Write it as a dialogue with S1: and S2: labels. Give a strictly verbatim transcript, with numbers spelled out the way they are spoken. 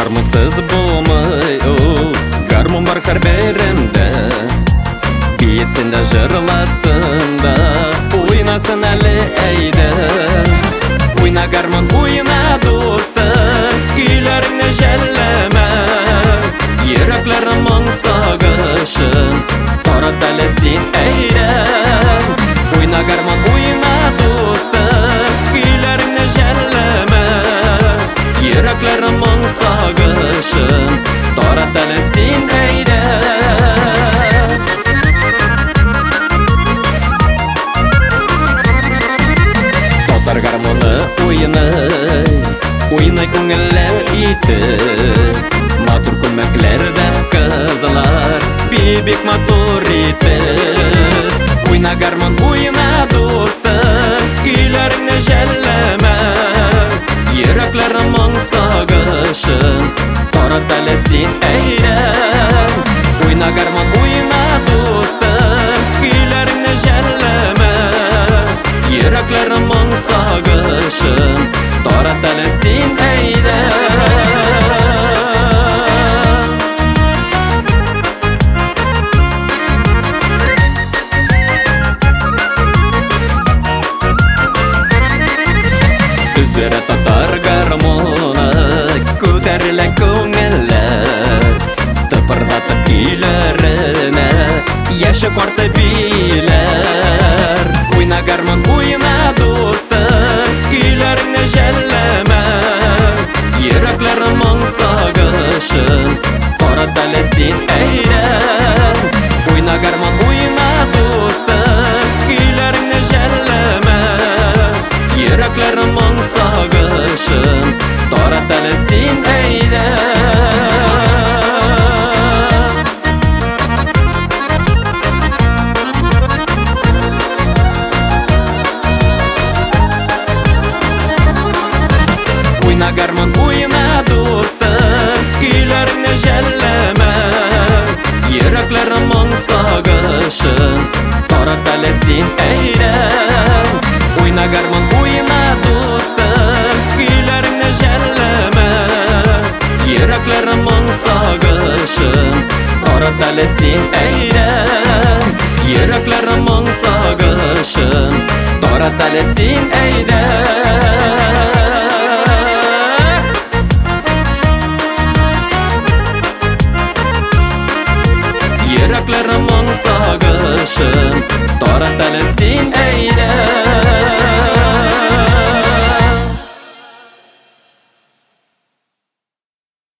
S1: Гармонсыз болмай, гармон бар һәр бәйрәмдә. Биетсен дә жырлатсын да, уйнасын әле әйдә. Уйна гармон, уйна дустым, көйләреңне жәлләмә. Йөрәкләрем моң сагышын тарат әле син әйдә. Уйна гармон, уйна дустым, көйләреңне жәлләмә. Йөрәкләрем моң сагышын тарат әле син әйдә. Татар гармоны уйнай, уйнай күңелләр итеп. Матур күлмәкләрдә кызлар бибек матур итеп. Уйна гармон, уйна дустым, көйләреңне жәлләмә. Йөрәкләрем моң сагышын тарат әле син әйдә. Уйна гармон, уйна дустым, көйләреңне жәлләмә. Йөрәкләрем моң сагышын тарат әле син әйдә. Үзләре татар гармоны күтәрелә күңелләр. Тыпырдатып көйләренә яшь карты биләр. Уйна гармон, уйна дустым, көйләреңне жәлләмә. Йөрәкләрем моң сагышын тарат әле син әйдә. Уйна гармон, уйна дустым, көйләреңне жәлләмә. Йөрәкләрем моң сагышын тарат әле син әйдә. Уйна гармон, уйна дустым, көйләреңне жәлләмә. Йөрәкләрем моң сагышын тарат әле син әйдә. Уйна гармон, уйна дустым, көйләреңне жәлләмә. Йөрәкләрем моң сагышын тарат әле син әйдә. Йөрәкләрем моң сагышын тарат әле син әйдә. Йөрәкләрем моң сагышын тарат әле